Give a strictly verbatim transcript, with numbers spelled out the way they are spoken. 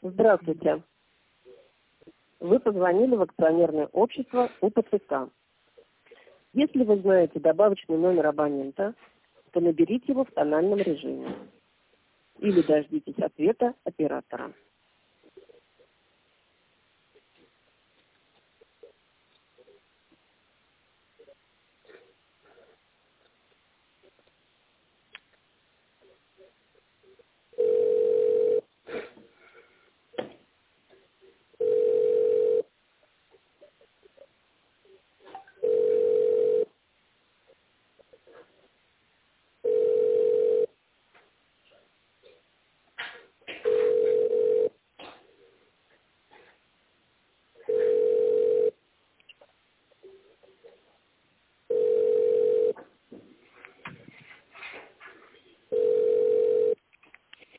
Здравствуйте. Вы позвонили в акционерное общество УПЦК. Если вы знаете добавочный номер абонента, то наберите его в тональном режиме или дождитесь ответа оператора.